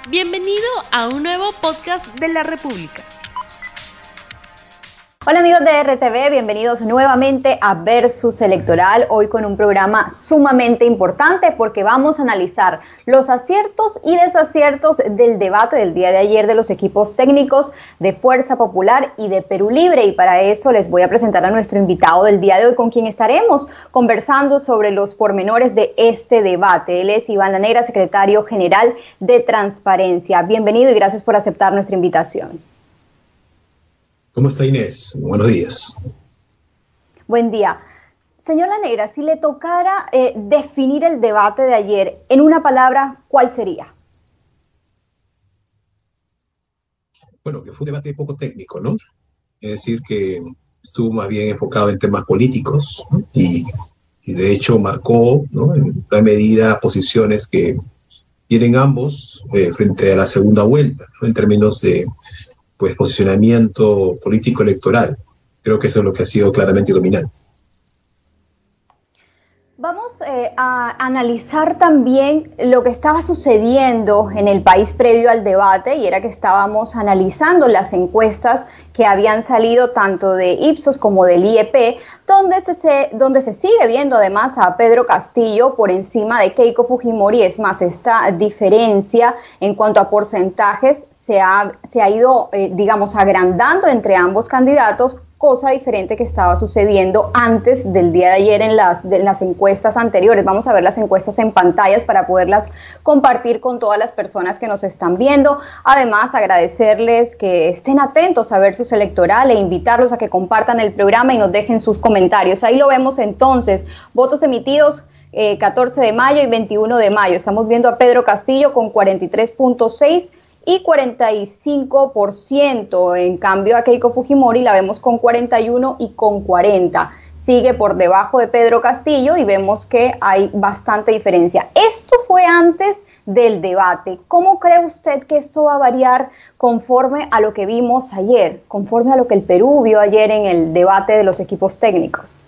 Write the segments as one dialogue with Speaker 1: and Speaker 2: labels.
Speaker 1: Bienvenido a un nuevo podcast de la República.
Speaker 2: Hola amigos de RTV, bienvenidos nuevamente a Versus Electoral, hoy con un programa sumamente importante porque vamos a analizar los aciertos y desaciertos del debate del día de ayer de los equipos técnicos de Fuerza Popular y de Perú Libre, y para eso les voy a presentar a nuestro invitado del día de hoy, con quien estaremos conversando sobre los pormenores de este debate. Él es Iván La Negra, secretario general de Transparencia. Bienvenido y gracias por aceptar nuestra invitación.
Speaker 3: ¿Cómo está Inés? Buenos días.
Speaker 2: Buen día. Señor La Negra, si le tocara definir el debate de ayer en una palabra, ¿cuál sería?
Speaker 3: Bueno, que fue un debate poco técnico, ¿no? Es decir, que estuvo más bien enfocado en temas políticos, ¿no? y de hecho marcó, ¿no?, en gran medida posiciones que tienen ambos frente a la segunda vuelta, ¿no?, en términos de posicionamiento político electoral. Creo que eso es lo que ha sido claramente dominante.
Speaker 2: Vamos a analizar también lo que estaba sucediendo en el país previo al debate, y era que estábamos analizando las encuestas que habían salido tanto de Ipsos como del IEP, donde se sigue viendo además a Pedro Castillo por encima de Keiko Fujimori. Es más, esta diferencia en cuanto a porcentajes se ha ido, agrandando entre ambos candidatos, cosa diferente que estaba sucediendo antes del día de ayer en las encuestas anteriores. Vamos a ver las encuestas en pantallas para poderlas compartir con todas las personas que nos están viendo. Además, agradecerles que estén atentos a Versus Electoral e invitarlos a que compartan el programa y nos dejen sus comentarios. Ahí lo vemos entonces, votos emitidos 14 de mayo y 21 de mayo. Estamos viendo a Pedro Castillo con 43.6% y 45%, en cambio a Keiko Fujimori la vemos con 41 y con 40. Sigue por debajo de Pedro Castillo y vemos que hay bastante diferencia. Esto fue antes del debate. ¿Cómo cree usted que esto va a variar conforme a lo que vimos ayer, conforme a lo que el Perú vio ayer en el debate de los equipos técnicos?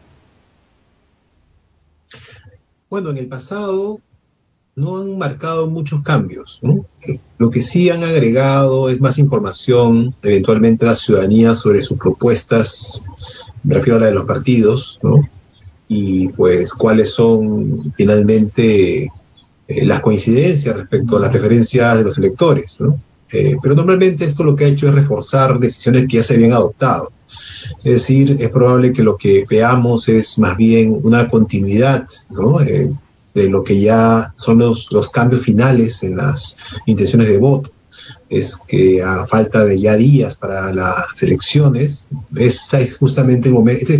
Speaker 3: Bueno, en el pasado no han marcado muchos cambios, ¿no? Lo que sí han agregado es más información, eventualmente, a la ciudadanía sobre sus propuestas, me refiero a la de los partidos, ¿no? Y pues cuáles son finalmente las coincidencias respecto a las preferencias de los electores, ¿no? Pero normalmente esto lo que ha hecho es reforzar decisiones que ya se habían adoptado. Es decir, es probable que lo que veamos es más bien una continuidad, ¿no?, de lo que ya son los cambios finales en las intenciones de voto. Es que a falta de ya días para las elecciones, este es justamente el momento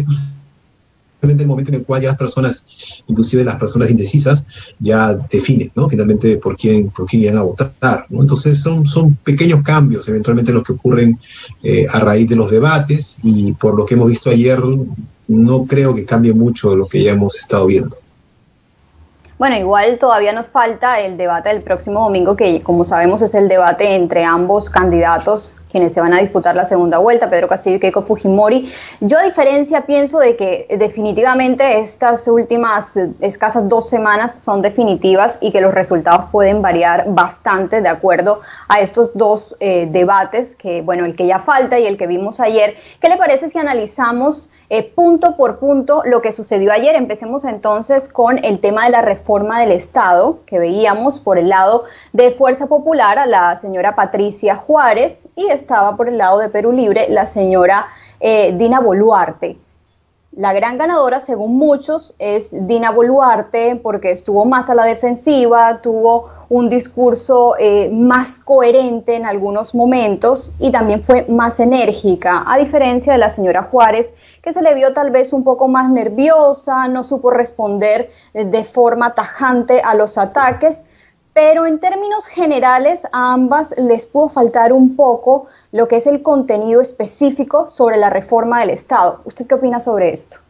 Speaker 3: en el cual ya las personas, inclusive las personas indecisas, ya definen, ¿no?, finalmente por quién iban a votar, ¿no? Entonces son pequeños cambios eventualmente los que ocurren a raíz de los debates, y por lo que hemos visto ayer no creo que cambie mucho lo que ya hemos estado viendo.
Speaker 2: Bueno, igual todavía nos falta el debate del próximo domingo, que como sabemos es el debate entre ambos candidatos, quienes se van a disputar la segunda vuelta, Pedro Castillo y Keiko Fujimori. Yo, a diferencia, pienso de que definitivamente estas últimas escasas 2 semanas son definitivas y que los resultados pueden variar bastante de acuerdo a estos dos debates, que bueno, el que ya falta y el que vimos ayer. ¿Qué le parece si analizamos punto por punto lo que sucedió ayer? Empecemos entonces con el tema de la reforma del Estado, que veíamos por el lado de Fuerza Popular a la señora Patricia Juárez, y estaba por el lado de Perú Libre la señora Dina Boluarte. La gran ganadora, según muchos, es Dina Boluarte, porque estuvo más a la defensiva, tuvo un discurso más coherente en algunos momentos y también fue más enérgica, a diferencia de la señora Juárez, que se le vio tal vez un poco más nerviosa, no supo responder de forma tajante a los ataques, pero en términos generales a ambas les pudo faltar un poco lo que es el contenido específico sobre la reforma del Estado. ¿Usted qué opina sobre esto?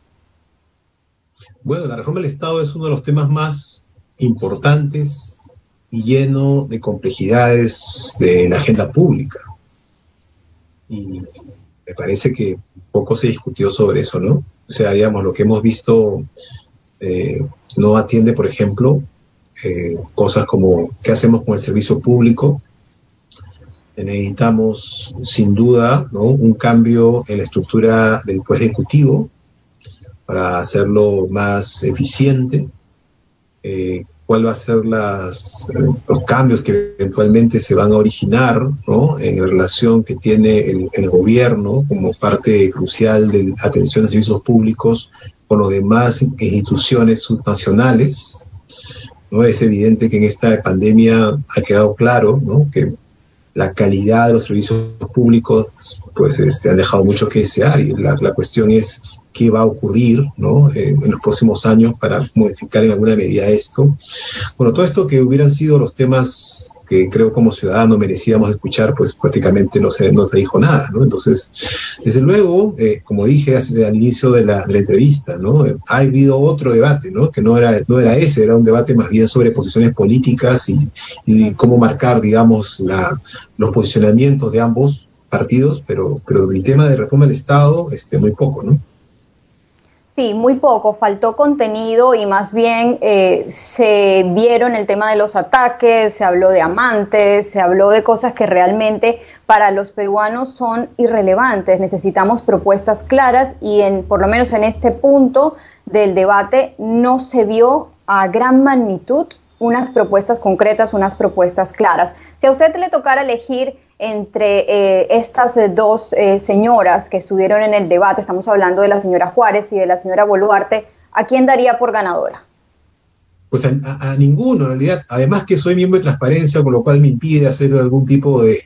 Speaker 3: Bueno, la reforma del Estado es uno de los temas más importantes y lleno de complejidades de la agenda pública. Y me parece que poco se discutió sobre eso, ¿no? O sea, digamos, lo que hemos visto no atiende, por ejemplo, cosas como qué hacemos con el servicio público. Necesitamos, sin duda, ¿no?, un cambio en la estructura del Poder Ejecutivo para hacerlo más eficiente. ¿Cuál va a ser los cambios que eventualmente se van a originar, ¿no?, en relación que tiene el gobierno como parte crucial de la atención a servicios públicos con las demás instituciones subnacionales, ¿no? Es evidente que en esta pandemia ha quedado claro, ¿no?, que la calidad de los servicios públicos pues han dejado mucho que desear, y la cuestión es qué va a ocurrir, ¿no?, en los próximos años para modificar en alguna medida esto. Bueno, todo esto que hubieran sido los temas que creo como ciudadanos merecíamos escuchar, pues prácticamente no se dijo nada, ¿no? Entonces, desde luego, como dije al inicio de la entrevista, ¿no?, ha habido otro debate, ¿no?, que no era ese, era un debate más bien sobre posiciones políticas y cómo marcar, digamos, los posicionamientos de ambos partidos, pero el tema de reforma del Estado, muy poco, ¿no?
Speaker 2: Sí, muy poco, faltó contenido y más bien se vieron el tema de los ataques, se habló de amantes, se habló de cosas que realmente para los peruanos son irrelevantes. Necesitamos propuestas claras y por lo menos en este punto del debate no se vio a gran magnitud unas propuestas concretas, unas propuestas claras. Si a usted le tocara elegir entre estas dos señoras que estuvieron en el debate, estamos hablando de la señora Juárez y de la señora Boluarte, ¿a quién daría por ganadora?
Speaker 3: Pues a ninguno, en realidad. Además que soy miembro de Transparencia, con lo cual me impide hacer algún tipo de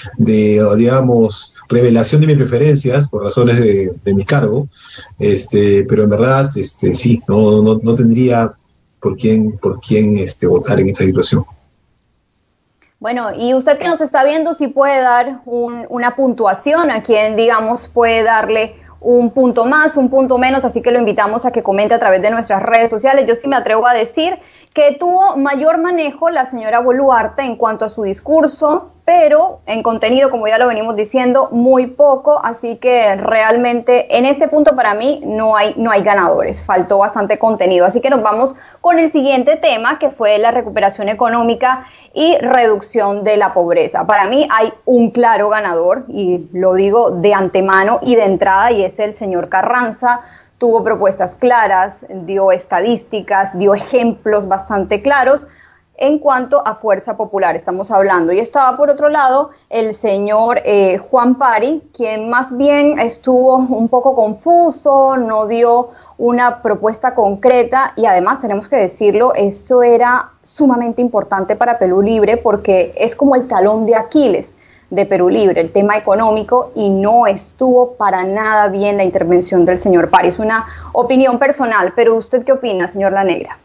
Speaker 3: digamos, revelación de mis preferencias por razones de mi cargo, pero en verdad, sí, no tendría por quién votar en esta situación.
Speaker 2: Bueno, y usted que nos está viendo, si puede dar una puntuación a quien, digamos, puede darle un punto más, un punto menos, así que lo invitamos a que comente a través de nuestras redes sociales. Yo sí me atrevo a decir que tuvo mayor manejo la señora Boluarte en cuanto a su discurso, pero en contenido, como ya lo venimos diciendo, muy poco, así que realmente en este punto para mí no hay ganadores, faltó bastante contenido. Así que nos vamos con el siguiente tema, que fue la recuperación económica y reducción de la pobreza. Para mí hay un claro ganador, y lo digo de antemano y de entrada, y es el señor Carranza. Tuvo propuestas claras, dio estadísticas, dio ejemplos bastante claros en cuanto a fuerza popular estamos hablando. Y estaba por otro lado el señor Juan Pari, quien más bien estuvo un poco confuso, no dio una propuesta concreta, y además tenemos que decirlo, esto era sumamente importante para Perú Libre porque es como el talón de Aquiles de Perú Libre, el tema económico, y no estuvo para nada bien la intervención del señor Pari. Es una opinión personal, pero ¿usted qué opina, señor La Negra?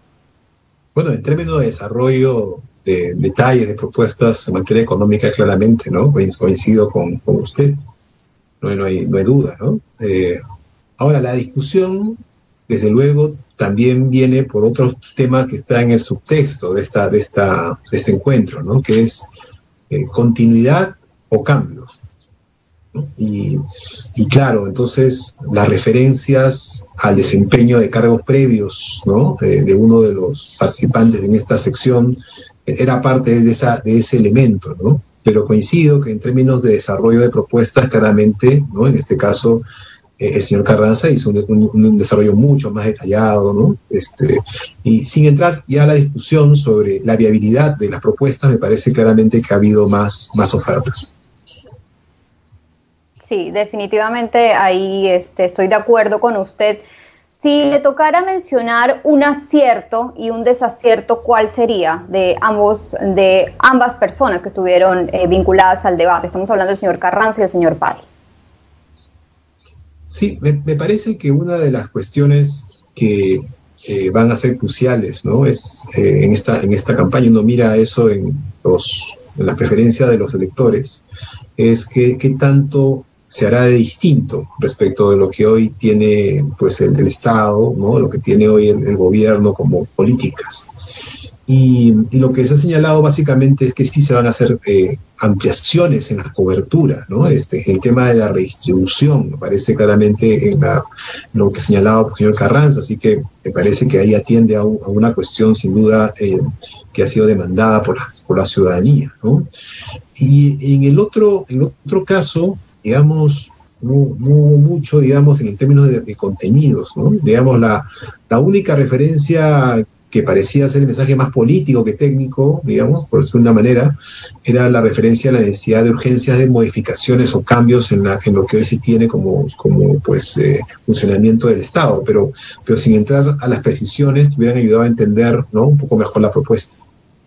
Speaker 3: Bueno, en términos de desarrollo de detalles, de propuestas en materia económica, claramente, ¿no? Coincido con usted, no hay duda, ¿no? Ahora, la discusión, desde luego, también viene por otro tema que está en el subtexto de este encuentro, ¿no?, que es continuidad o cambio, ¿no? Y claro, entonces las referencias al desempeño de cargos previos, ¿no?, de uno de los participantes en esta sección era parte de ese elemento, ¿no? Pero coincido que en términos de desarrollo de propuestas, claramente, ¿no?, en este caso el señor Carranza hizo un desarrollo mucho más detallado, ¿no? Y sin entrar ya a la discusión sobre la viabilidad de las propuestas, me parece claramente que ha habido más ofertas.
Speaker 2: Sí, definitivamente ahí estoy de acuerdo con usted. Si le tocara mencionar un acierto y un desacierto, ¿cuál sería de ambas personas que estuvieron vinculadas al debate? Estamos hablando del señor Carranza y del señor Pari.
Speaker 3: Sí, me parece que una de las cuestiones que van a ser cruciales, ¿no?, es en esta campaña, uno mira eso en la preferencia de los electores, es qué tanto se hará de distinto respecto de lo que hoy tiene pues el Estado, ¿no?, lo que tiene hoy el gobierno como políticas. Y lo que se ha señalado básicamente es que sí se van a hacer ampliaciones en las coberturas, ¿no? El tema de la redistribución me parece claramente en lo que señalaba el señor Carranza, así que me parece que ahí atiende a una cuestión sin duda que ha sido demandada por la ciudadanía, ¿no? Y en el otro caso, digamos, no hubo mucho, digamos, en términos de contenidos, ¿no? Digamos, la única referencia que parecía ser el mensaje más político que técnico, digamos, por decirlo de una manera, era la referencia a la necesidad de urgencias de modificaciones o cambios en lo que hoy se tiene como funcionamiento del Estado, pero sin entrar a las precisiones que hubieran ayudado a entender, ¿no?, un poco mejor la propuesta.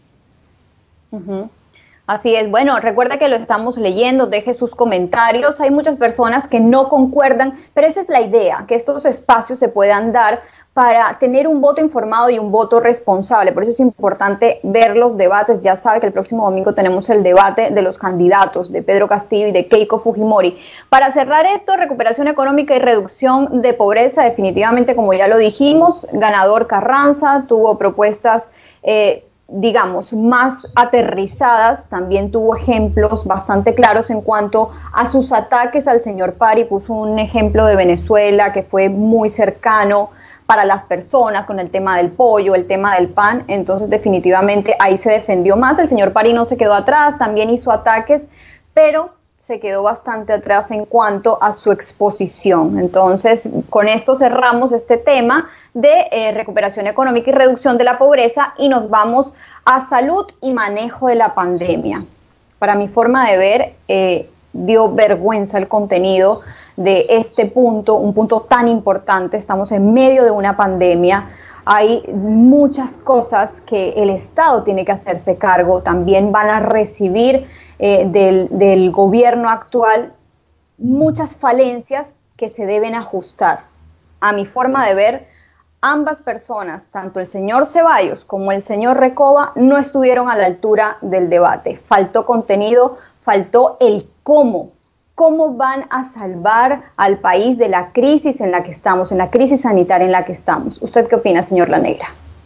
Speaker 2: Uh-huh. Así es. Bueno, recuerda que lo estamos leyendo, deje sus comentarios. Hay muchas personas que no concuerdan, pero esa es la idea, que estos espacios se puedan dar para tener un voto informado y un voto responsable. Por eso es importante ver los debates. Ya sabe que el próximo domingo tenemos el debate de los candidatos de Pedro Castillo y de Keiko Fujimori. Para cerrar esto, recuperación económica y reducción de pobreza, definitivamente, como ya lo dijimos, ganador Carranza, tuvo propuestas digamos, más aterrizadas, también tuvo ejemplos bastante claros en cuanto a sus ataques al señor Pari. Puso un ejemplo de Venezuela que fue muy cercano para las personas con el tema del pollo, el tema del pan. Entonces definitivamente ahí se defendió más. El señor Pari no se quedó atrás, también hizo ataques, pero se quedó bastante atrás en cuanto a su exposición. Entonces, con esto cerramos este tema de recuperación económica y reducción de la pobreza y nos vamos a salud y manejo de la pandemia. Para mi forma de ver, dio vergüenza el contenido de este punto, un punto tan importante. Estamos en medio de una pandemia. Hay muchas cosas que el Estado tiene que hacerse cargo. También van a recibir del gobierno actual muchas falencias que se deben ajustar. A mi forma de ver, ambas personas, tanto el señor Ceballos como el señor Recoba, no estuvieron a la altura del debate. Faltó contenido, faltó el cómo. ¿Cómo van a salvar al país de la crisis en la que estamos, en la crisis sanitaria en la que estamos? ¿Usted qué opina, señor La Negra?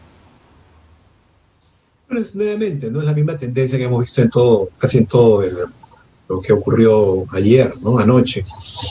Speaker 3: Pues, nuevamente, no es la misma tendencia que hemos visto casi en todo lo que ocurrió ayer, ¿no?, anoche.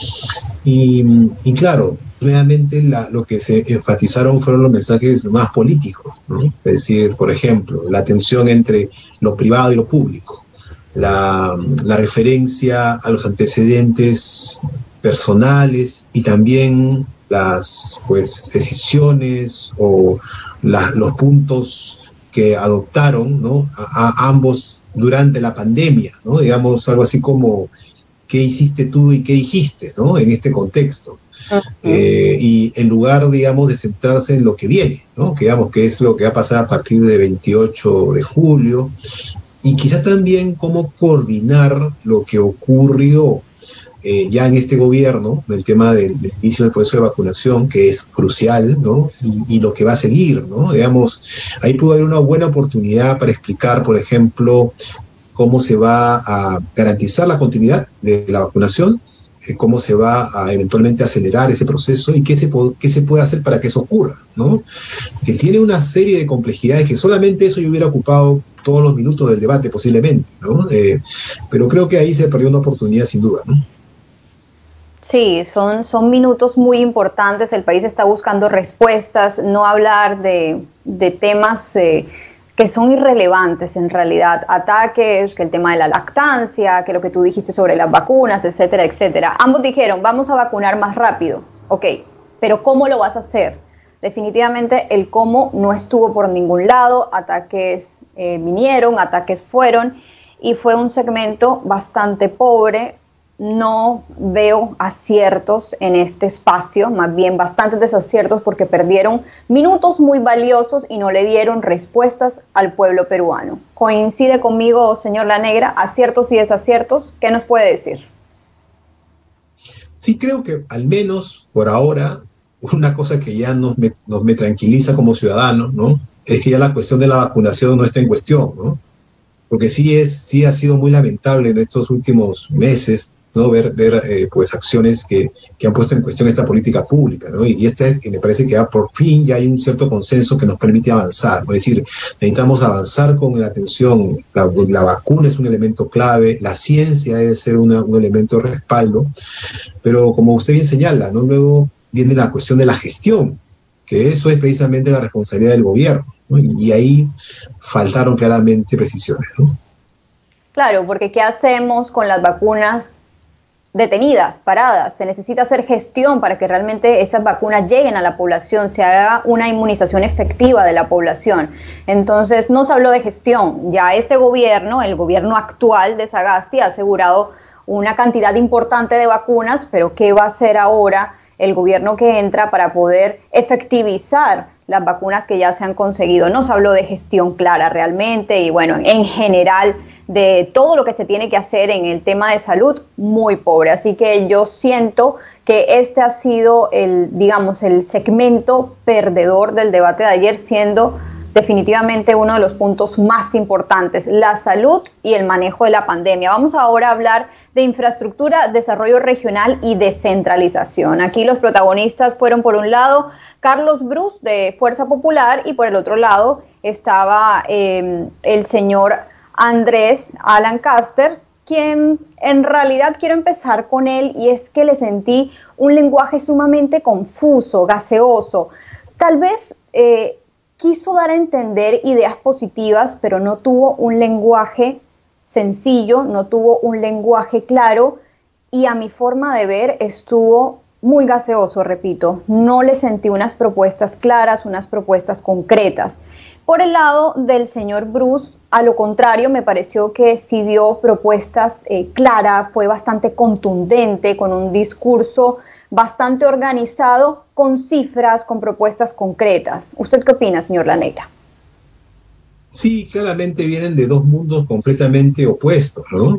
Speaker 3: Y claro, nuevamente lo que se enfatizaron fueron los mensajes más políticos, ¿no? Es decir, por ejemplo, la tensión entre lo privado y lo público. La referencia a los antecedentes personales y también las decisiones o los puntos que adoptaron, ¿no?, a ambos durante la pandemia, ¿no? Digamos, algo así como ¿qué hiciste tú y qué dijiste, ¿no?, en este contexto? Y en lugar, digamos, de centrarse en lo que viene, ¿no?, que, digamos, que es lo que va a pasar a partir de 28 de julio, y quizá también cómo coordinar lo que ocurrió ya en este gobierno, del tema del inicio del proceso de vacunación, que es crucial, ¿no?, y lo que va a seguir, ¿no? Digamos, ahí pudo haber una buena oportunidad para explicar, por ejemplo, cómo se va a garantizar la continuidad de la vacunación, cómo se va a eventualmente acelerar ese proceso y qué se puede hacer para que eso ocurra, ¿no? Que tiene una serie de complejidades que solamente eso yo hubiera ocupado todos los minutos del debate posiblemente, ¿no? Pero creo que ahí se perdió una oportunidad sin duda, ¿no?
Speaker 2: Sí, son minutos muy importantes. El país está buscando respuestas, no hablar de temas que son irrelevantes en realidad, ataques, que el tema de la lactancia, que lo que tú dijiste sobre las vacunas, etcétera, etcétera. Ambos dijeron, vamos a vacunar más rápido, ok, pero ¿cómo lo vas a hacer? Definitivamente el cómo no estuvo por ningún lado, ataques vinieron, ataques fueron, y fue un segmento bastante pobre. No veo aciertos en este espacio, más bien bastantes desaciertos porque perdieron minutos muy valiosos y no le dieron respuestas al pueblo peruano. ¿Coincide conmigo, señor La Negra? ¿Aciertos y desaciertos? ¿Qué nos puede decir?
Speaker 3: Sí, creo que al menos por ahora, una cosa que ya me tranquiliza como ciudadano, ¿no?, es que ya la cuestión de la vacunación no está en cuestión, ¿no? Porque sí ha sido muy lamentable en estos últimos meses ¿no? Ver pues acciones que han puesto en cuestión esta política pública, ¿no? Y me parece que por fin ya hay un cierto consenso que nos permite avanzar, ¿no? Es decir, necesitamos avanzar con la atención, la vacuna es un elemento clave, la ciencia debe ser un elemento de respaldo, pero como usted bien señala, ¿no? Luego viene la cuestión de la gestión, que eso es precisamente la responsabilidad del gobierno, ¿no? Y ahí faltaron claramente precisiones, ¿no?
Speaker 2: Claro, porque ¿qué hacemos con las vacunas detenidas, paradas? Se necesita hacer gestión para que realmente esas vacunas lleguen a la población, se haga una inmunización efectiva de la población. Entonces, no se habló de gestión. Ya este gobierno, el gobierno actual de Sagasti, ha asegurado una cantidad importante de vacunas, pero ¿qué va a hacer ahora el gobierno que entra para poder efectivizar las vacunas que ya se han conseguido? No se habló de gestión clara realmente y bueno, en general de todo lo que se tiene que hacer en el tema de salud, muy pobre. Así que yo siento que este ha sido el segmento perdedor del debate de ayer, siendo definitivamente uno de los puntos más importantes, la salud y el manejo de la pandemia. Vamos ahora a hablar de infraestructura, desarrollo regional y descentralización. Aquí los protagonistas fueron, por un lado, Carlos Brus de Fuerza Popular y por el otro lado estaba el señor Andrés Alan Caster, quien en realidad quiero empezar con él, y es que le sentí un lenguaje sumamente confuso, gaseoso. Tal vez quiso dar a entender ideas positivas, pero no tuvo un lenguaje sencillo, no tuvo un lenguaje claro, y a mi forma de ver estuvo muy gaseoso, repito. No le sentí unas propuestas claras, unas propuestas concretas. Por el lado del señor Brus, a lo contrario, me pareció que sí dio propuestas claras, fue bastante contundente, con un discurso bastante organizado, con cifras, con propuestas concretas. ¿Usted qué opina, señor Laneira?
Speaker 3: Sí, claramente vienen de dos mundos completamente opuestos, ¿no?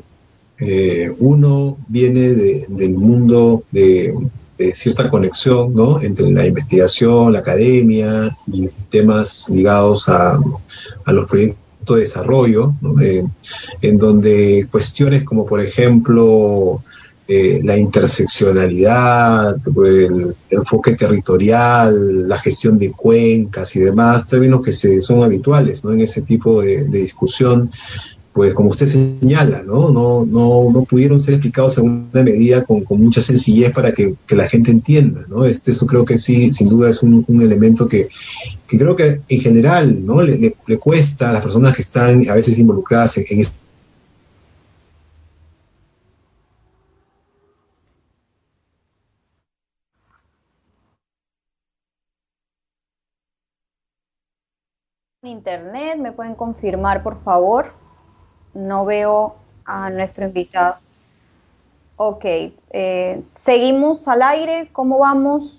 Speaker 3: Uno viene del mundo de cierta conexión, ¿no? Entre la investigación, la academia y temas ligados a los proyectos de desarrollo, ¿no? En donde cuestiones como, por ejemplo, la interseccionalidad, el enfoque territorial, la gestión de cuencas y demás, términos que son habituales, ¿no? En ese tipo de discusión, pues como usted señala, no pudieron ser explicados en una medida con mucha sencillez para que la gente entienda, ¿no? Eso creo que sí, sin duda es un elemento que creo que en general, ¿no? le cuesta a las personas que están a veces involucradas en este
Speaker 2: internet. ¿Me pueden confirmar, por favor? No veo a nuestro invitado. Ok, seguimos al aire. ¿Cómo vamos?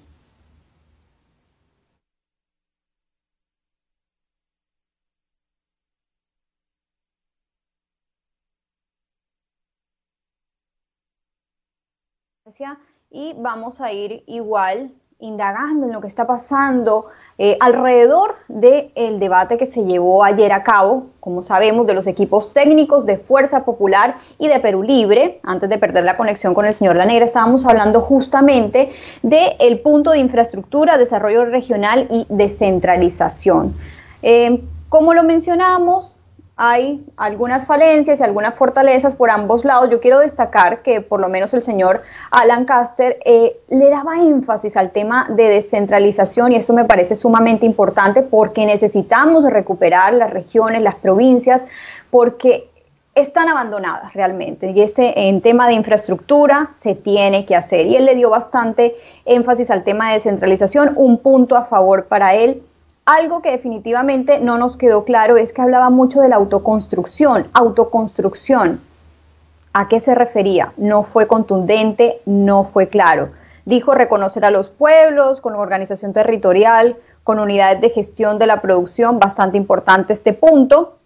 Speaker 2: Y vamos a ir igual indagando en lo que está pasando alrededor del debate que se llevó ayer a cabo, como sabemos, de los equipos técnicos de Fuerza Popular y de Perú Libre. Antes de perder la conexión con el señor Laneira, estábamos hablando justamente del punto de infraestructura, desarrollo regional y descentralización. Como lo mencionamos, hay algunas falencias y algunas fortalezas por ambos lados. Yo quiero destacar que por lo menos el señor Alan Caster le daba énfasis al tema de descentralización, y esto me parece sumamente importante porque necesitamos recuperar las regiones, las provincias, porque están abandonadas realmente, y en tema de infraestructura se tiene que hacer, y él le dio bastante énfasis al tema de descentralización, un punto a favor para él. Algo que definitivamente no nos quedó claro es que hablaba mucho de la autoconstrucción. Autoconstrucción, ¿a qué se refería? No fue contundente, no fue claro. Dijo reconocer a los pueblos con organización territorial, con unidades de gestión de la producción, bastante importante este punto.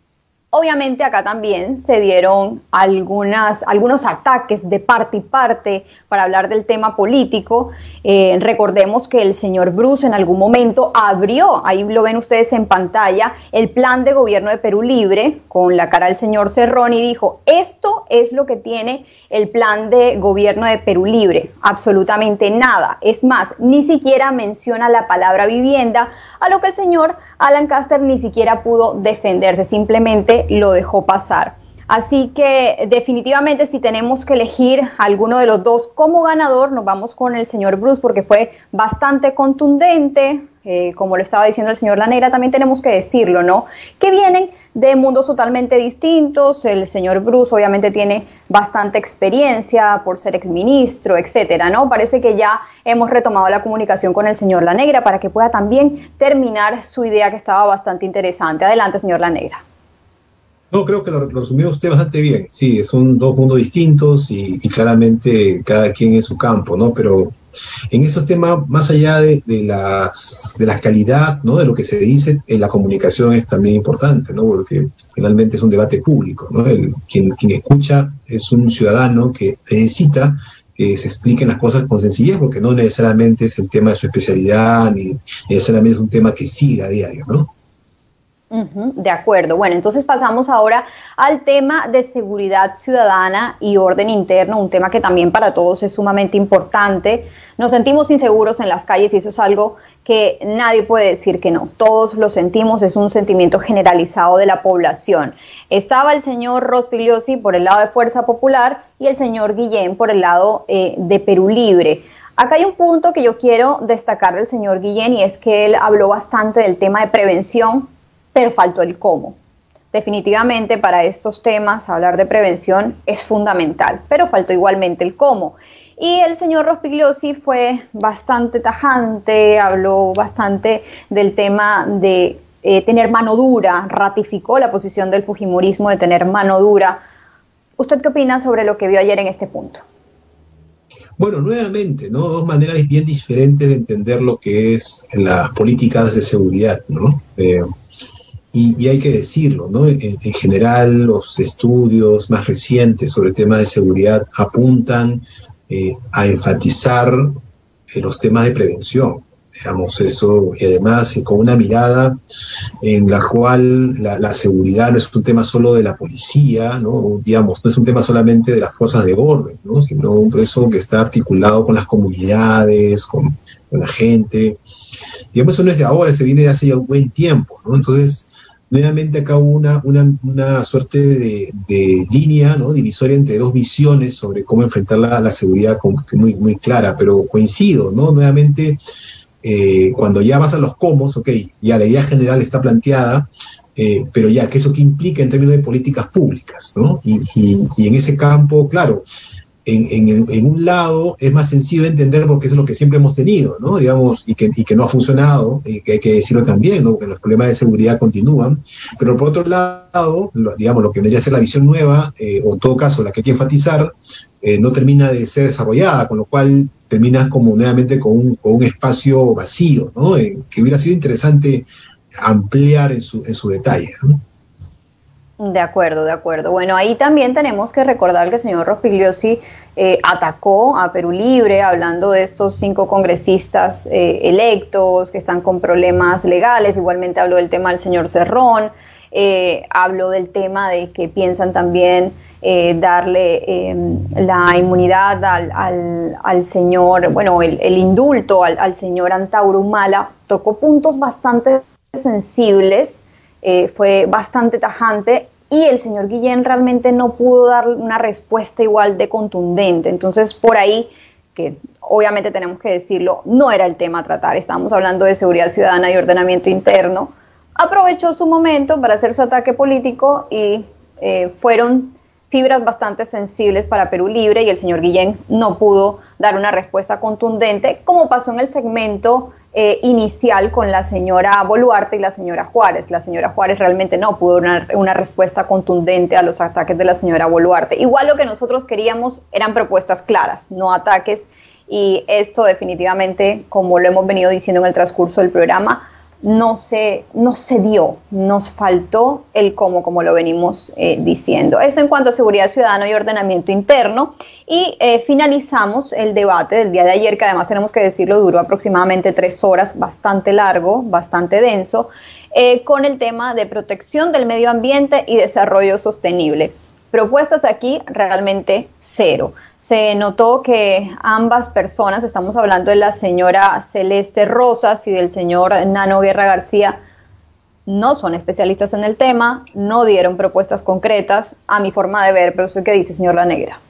Speaker 2: Obviamente acá también se dieron algunos ataques de parte y parte para hablar del tema político. Recordemos que el señor Bruce en algún momento abrió, ahí lo ven ustedes en pantalla, el plan de gobierno de Perú Libre con la cara del señor Cerrón y dijo, esto es lo que tiene el plan de gobierno de Perú Libre, absolutamente nada. Es más, ni siquiera menciona la palabra vivienda, a lo que el señor Alan Caster ni siquiera pudo defenderse, simplemente lo dejó pasar. Así que definitivamente si tenemos que elegir alguno de los dos como ganador, nos vamos con el señor Bruce porque fue bastante contundente, como lo estaba diciendo el señor La Negra, también tenemos que decirlo, ¿no? Que vienen de mundos totalmente distintos. El señor Bruce obviamente tiene bastante experiencia por ser exministro, etcétera, ¿no? Parece que ya hemos retomado la comunicación con el señor La Negra para que pueda también terminar su idea que estaba bastante interesante. Adelante, señor La Negra.
Speaker 3: No, creo que lo resumió usted bastante bien. Sí, son dos mundos distintos y claramente cada quien en su campo, ¿no? Pero en esos temas, más allá de la calidad, ¿no? De lo que se dice, la comunicación es también importante, ¿no? Porque finalmente es un debate público, ¿no? Quien escucha es un ciudadano que necesita que se expliquen las cosas con sencillez, porque no necesariamente es el tema de su especialidad, ni necesariamente es un tema que siga a diario, ¿no?
Speaker 2: De acuerdo. Bueno, entonces pasamos ahora al tema de seguridad ciudadana y orden interno, un tema que también para todos es sumamente importante. Nos sentimos inseguros en las calles y eso es algo que nadie puede decir que no. Todos lo sentimos, es un sentimiento generalizado de la población. Estaba el señor Rospigliosi por el lado de Fuerza Popular y el señor Guillén por el lado de Perú Libre. Acá hay un punto que yo quiero destacar del señor Guillén y es que él habló bastante del tema de prevención, pero faltó el cómo. Definitivamente para estos temas hablar de prevención es fundamental, pero faltó igualmente el cómo. Y el señor Rospigliosi fue bastante tajante, habló bastante del tema de tener mano dura, ratificó la posición del fujimorismo de tener mano dura. ¿Usted qué opina sobre lo que vio ayer en este punto?
Speaker 3: Bueno, nuevamente, ¿no? Dos maneras bien diferentes de entender lo que es las políticas de seguridad, ¿no? Y hay que decirlo, ¿no? En general, los estudios más recientes sobre temas de seguridad apuntan a enfatizar los temas de prevención, digamos eso, y además con una mirada en la cual la seguridad no es un tema solo de la policía, ¿no? Digamos, no es un tema solamente de las fuerzas de orden, ¿no? Sino eso que está articulado con las comunidades, con la gente. Digamos, eso no es de ahora, se viene de hace ya un buen tiempo, ¿no? Entonces, nuevamente acá hubo una suerte de línea, ¿no? Divisoria entre dos visiones sobre cómo enfrentar la seguridad muy, muy clara, pero coincido, ¿no? Nuevamente, cuando ya vas a los cómo, ok, ya la idea general está planteada, pero ya, ¿qué implica en términos de políticas públicas, ¿no? Y en ese campo, claro, en un lado es más sencillo de entender porque eso es lo que siempre hemos tenido, ¿no? Digamos, y que no ha funcionado, y que hay que decirlo también, ¿no? Que los problemas de seguridad continúan, pero por otro lado, digamos, lo que vendría a ser la visión nueva, o en todo caso la que hay que enfatizar, no termina de ser desarrollada, con lo cual terminas como nuevamente con un espacio vacío, ¿no? Que hubiera sido interesante ampliar en su detalle, ¿no?
Speaker 2: De acuerdo, de acuerdo. Bueno, ahí también tenemos que recordar que el señor Rospigliosi atacó a Perú Libre, hablando de estos 5 congresistas electos que están con problemas legales. Igualmente habló del tema del señor Cerrón, habló del tema de que piensan también darle la inmunidad al señor, bueno, el indulto al señor Antauro Humala. Tocó puntos bastante sensibles. Fue bastante tajante y el señor Guillén realmente no pudo dar una respuesta igual de contundente. Entonces, por ahí, que obviamente tenemos que decirlo, no era el tema a tratar. Estábamos hablando de seguridad ciudadana y ordenamiento interno. Aprovechó su momento para hacer su ataque político y fueron fibras bastante sensibles para Perú Libre y el señor Guillén no pudo dar una respuesta contundente, como pasó en el segmento inicial con la señora Boluarte y la señora Juárez. La señora Juárez realmente no pudo dar una respuesta contundente a los ataques de la señora Boluarte. Igual lo que nosotros queríamos eran propuestas claras, no ataques, y esto definitivamente, como lo hemos venido diciendo en el transcurso del programa, no se dio, nos faltó el cómo, como lo venimos diciendo. Esto en cuanto a seguridad ciudadana y ordenamiento interno. Y finalizamos el debate del día de ayer, que además tenemos que decirlo, duró aproximadamente 3 horas, bastante largo, bastante denso, con el tema de protección del medio ambiente y desarrollo sostenible. Propuestas aquí realmente cero. Se notó que ambas personas, estamos hablando de la señora Celeste Rosas y del señor Nano Guerra García, no son especialistas en el tema, no dieron propuestas concretas, a mi forma de ver. Pero ¿usted qué dice, señor La Negra?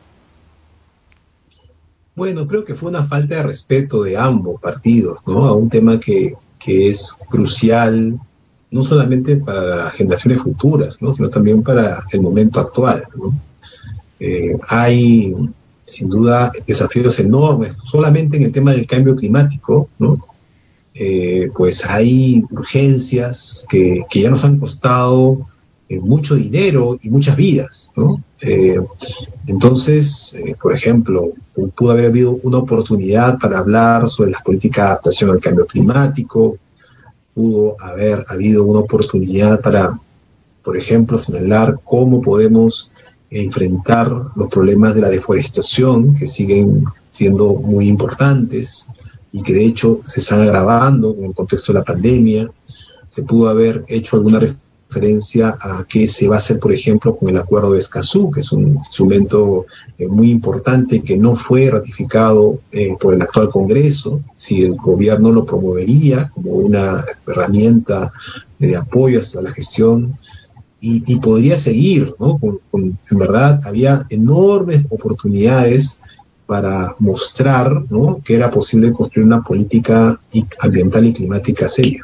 Speaker 3: Bueno, creo que fue una falta de respeto de ambos partidos, ¿no? A un tema que es crucial, no solamente para las generaciones futuras, ¿no? Sino también para el momento actual, ¿no? Hay, sin duda, desafíos enormes, solamente en el tema del cambio climático, ¿no? Pues hay urgencias que ya nos han costado mucho dinero y muchas vidas, ¿no? Entonces, por ejemplo, pudo haber habido una oportunidad para hablar sobre las políticas de adaptación al cambio climático, pudo haber habido una oportunidad para, por ejemplo, señalar cómo podemos enfrentar los problemas de la deforestación, que siguen siendo muy importantes y que de hecho se están agravando en el contexto de la pandemia. Se pudo haber hecho alguna referencia a qué se va a hacer, por ejemplo, con el Acuerdo de Escazú, que es un instrumento muy importante que no fue ratificado por el actual Congreso, si el gobierno lo promovería como una herramienta de apoyo a la gestión, y podría seguir, ¿no? En verdad, había enormes oportunidades para mostrar, ¿no?, que era posible construir una política ambiental y climática seria.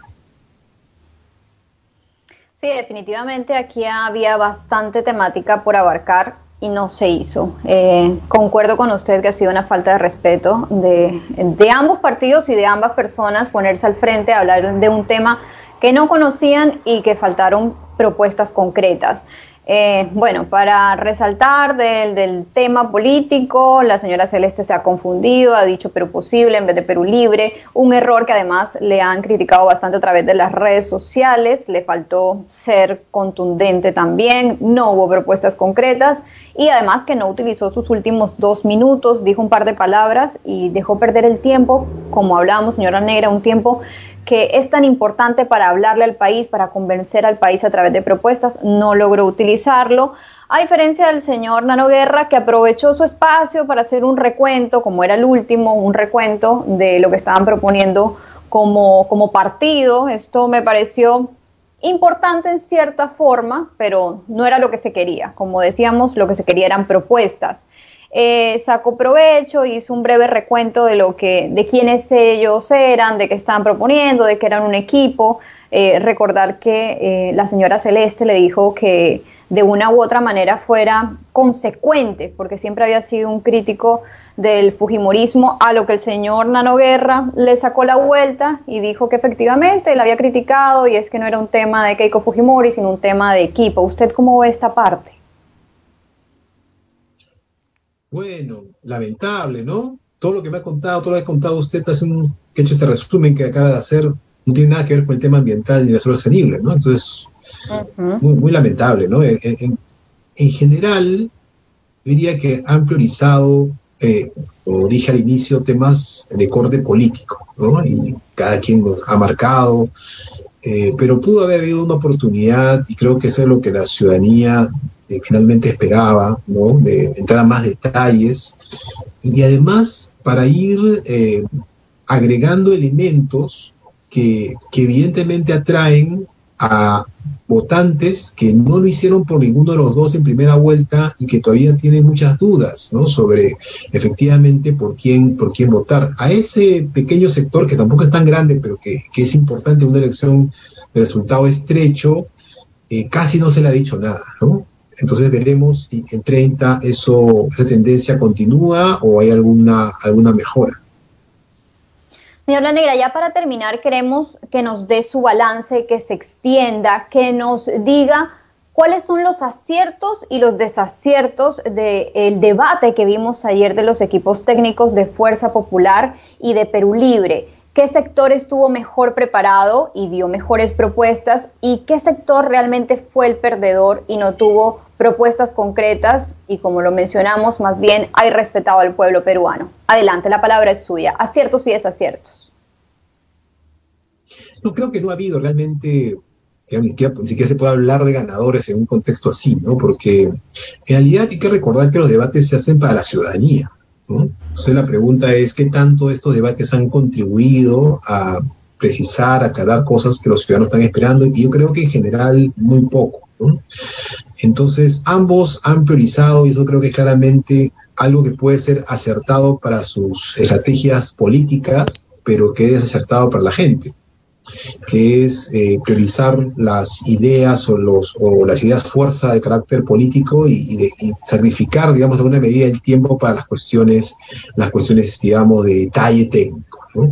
Speaker 2: Sí, definitivamente aquí había bastante temática por abarcar y no se hizo. Concuerdo con usted que ha sido una falta de respeto de ambos partidos y de ambas personas ponerse al frente a hablar de un tema que no conocían y que faltaron propuestas concretas. Bueno, para resaltar del tema político, la señora Celeste se ha confundido, ha dicho Perú Posible en vez de Perú Libre, un error que además le han criticado bastante a través de las redes sociales. Le faltó ser contundente también, no hubo propuestas concretas y además que no utilizó sus últimos 2 minutos, dijo un par de palabras y dejó perder el tiempo, como hablábamos, señora Negra, un tiempo que es tan importante para hablarle al país, para convencer al país a través de propuestas. No logró utilizarlo, a diferencia del señor Nano Guerra, que aprovechó su espacio para hacer un recuento, como era el último, un recuento de lo que estaban proponiendo como partido. Esto me pareció importante en cierta forma, pero no era lo que se quería. Como decíamos, lo que se quería eran propuestas. Sacó provecho, hizo un breve recuento de quiénes ellos eran, de qué estaban proponiendo, de que eran un equipo. Recordar que la señora Celeste le dijo que de una u otra manera fuera consecuente, porque siempre había sido un crítico del fujimorismo, a lo que el señor Nano Guerra le sacó la vuelta y dijo que efectivamente él había criticado y es que no era un tema de Keiko Fujimori, sino un tema de equipo. ¿Usted cómo ve esta parte?
Speaker 3: Bueno, lamentable, ¿no? Todo lo que me ha contado, todo lo que ha contado usted, que ha hecho este resumen que acaba de hacer, no tiene nada que ver con el tema ambiental ni de desarrollo sostenible, ¿no? Entonces, muy, muy lamentable, ¿no? En general, yo diría que han priorizado, como dije al inicio, temas de corte político, ¿no? Y cada quien los ha marcado, pero pudo haber habido una oportunidad, y creo que eso es lo que la ciudadanía finalmente esperaba, ¿no? De entrar a más detalles y además para ir agregando elementos que evidentemente atraen a votantes que no lo hicieron por ninguno de los dos en primera vuelta y que todavía tienen muchas dudas, ¿no?, sobre efectivamente por quién votar. A ese pequeño sector, que tampoco es tan grande, pero que es importante en una elección de resultado estrecho, casi no se le ha dicho nada, ¿no? Entonces veremos si en 30 esa tendencia continúa o hay alguna mejora.
Speaker 2: Señor La Negra, ya para terminar queremos que nos dé su balance, que se extienda, que nos diga cuáles son los aciertos y los desaciertos del debate que vimos ayer de los equipos técnicos de Fuerza Popular y de Perú Libre. ¿Qué sector estuvo mejor preparado y dio mejores propuestas? ¿Y qué sector realmente fue el perdedor y no tuvo propuestas concretas? Y como lo mencionamos, más bien ha irrespetado al pueblo peruano. Adelante, la palabra es suya. Aciertos y desaciertos.
Speaker 3: No, creo que no ha habido realmente, ni siquiera se puede hablar de ganadores en un contexto así, ¿no? Porque en realidad hay que recordar que los debates se hacen para la ciudadanía, ¿no? Entonces la pregunta es, ¿qué tanto estos debates han contribuido a precisar, a aclarar cosas que los ciudadanos están esperando? Y yo creo que en general muy poco, ¿no? Entonces ambos han priorizado, y eso creo que es claramente algo que puede ser acertado para sus estrategias políticas, pero que es acertado para la gente, que es priorizar las ideas o las ideas fuerza de carácter político y sacrificar, digamos, de alguna medida el tiempo para las cuestiones, digamos, de detalle técnico, ¿no?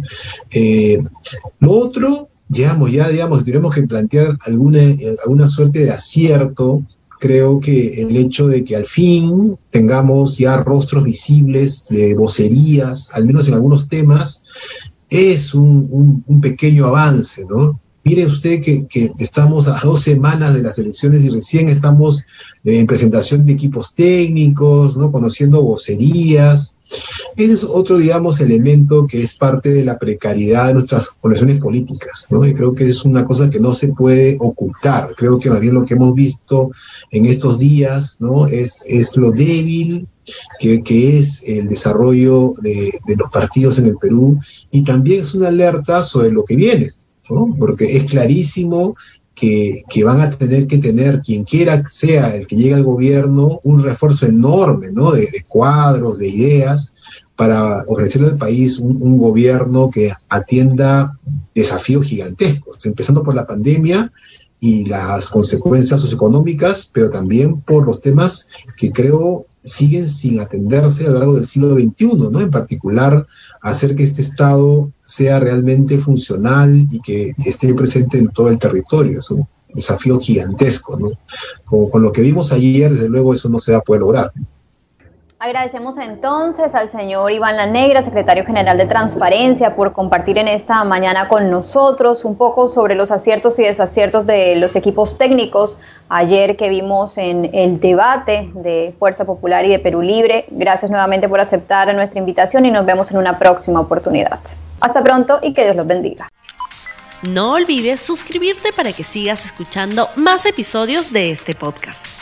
Speaker 3: Lo otro, digamos, tenemos que plantear alguna suerte de acierto. Creo que el hecho de que al fin tengamos ya rostros visibles de vocerías, al menos en algunos temas, es un pequeño avance, ¿no? Mire usted que estamos a 2 semanas de las elecciones y recién estamos en presentación de equipos técnicos, ¿no? Conociendo vocerías. Ese es otro, digamos, elemento que es parte de la precariedad de nuestras conexiones políticas, ¿no? Y creo que es una cosa que no se puede ocultar. Creo que más bien lo que hemos visto en estos días, ¿no? Es lo débil que es el desarrollo de los partidos en el Perú, y también es una alerta sobre lo que viene, ¿no? Porque es clarísimo que van a tener que tener, quien quiera sea el que llegue al gobierno, un refuerzo enorme, ¿no? de cuadros, de ideas, para ofrecerle al país un gobierno que atienda desafíos gigantescos, empezando por la pandemia y las consecuencias socioeconómicas, pero también por los temas que creo siguen sin atenderse a lo largo del siglo XXI, ¿no? En particular, hacer que este Estado sea realmente funcional y que esté presente en todo el territorio. Es un desafío gigantesco, ¿no? Con lo que vimos ayer, desde luego, eso no se va a poder lograr.
Speaker 2: Agradecemos entonces al señor Iván Lanegra, secretario general de Transparencia, por compartir en esta mañana con nosotros un poco sobre los aciertos y desaciertos de los equipos técnicos ayer que vimos en el debate de Fuerza Popular y de Perú Libre. Gracias nuevamente por aceptar nuestra invitación y nos vemos en una próxima oportunidad. Hasta pronto y que Dios los bendiga.
Speaker 1: No olvides suscribirte para que sigas escuchando más episodios de este podcast.